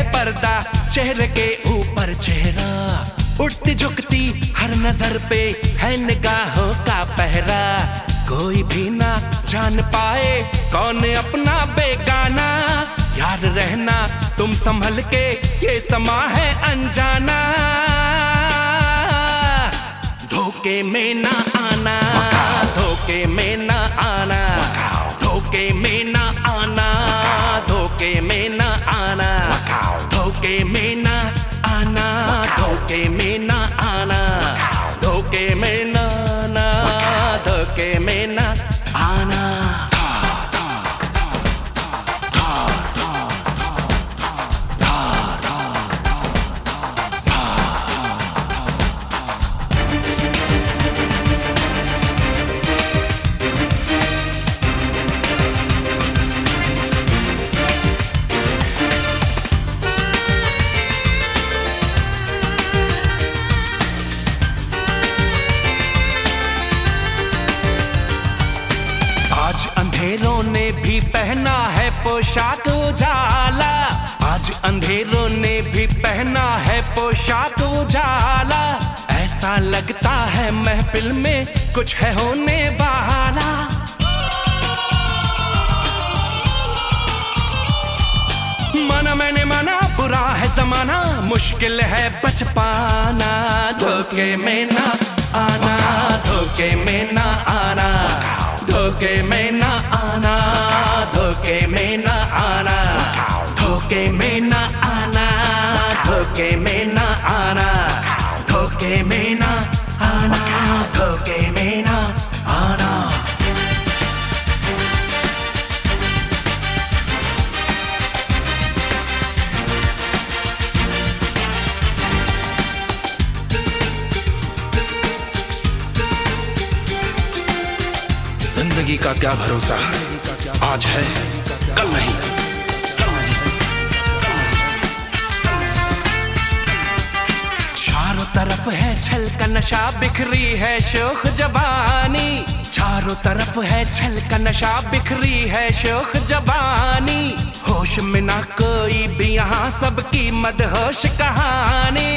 पर्दा चेहरे के ऊपर चेहरा, उठती झुकती हर नजर पे है निगाहों का पहरा। कोई भी ना जान पाए कौन अपना बेगाना, याद रहना तुम संभल के ये समा है अनजाना। धोखे में ना आना, धोखे में ना आना, धोखे में ना आना, धोखे में ना आना, धोखे में ना आना, धोखे में ना आना, धोखे में ना आना, धोखे में ना आना। अंधेरों ने भी पहना है पोशाक उजाला, आज अंधेरों ने भी पहना है पोशाक उजाला। ऐसा लगता है महफिल में कुछ है होने वाला। माना मैंने माना बुरा है जमाना, मुश्किल है बच पाना। धोखे में ना आना, धोखे में ना आना, धोखे में ना आना, धोखे में ना आना, धोखे में ना आना, धोखे में ना आना, धोखे में ना आना, धोखे में ना आना। जिंदगी का क्या भरोसा, आज है कल नहीं। चारों तरफ है छल का नशा, बिखरी है शोख जवानी। चारों तरफ है छल का नशा, बिखरी है शोख जवानी। होश में ना कोई भी यहाँ, सबकी मदहोश कहानी।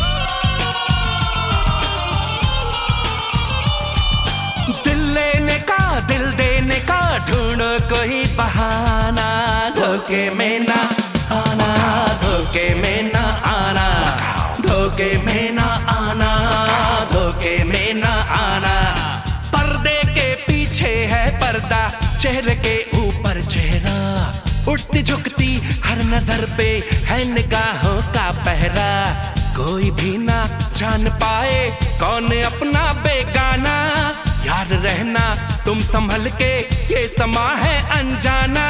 दिल लेने का दिल देने का ढूंढो कोई बहाना। धोखे में ना आना, धोखे में ना आना, धोखे में ना आना, धोखे में ना आना। पर्दे के पीछे है पर्दा, चेहरे के ऊपर चेहरा, उठती झुकती हर नजर पे है निगाहों का पहरा। कोई भी ना जान पाए कौन अपना बेगाना, याद रहना तुम संभल के ये समा है अनजाना।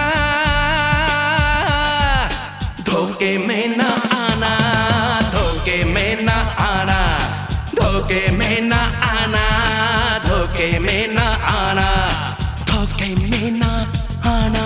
धोखे में ना आना, धोखे में ना आना, धोखे में ना आना, धोखे में ना आना, धोखे में ना आना।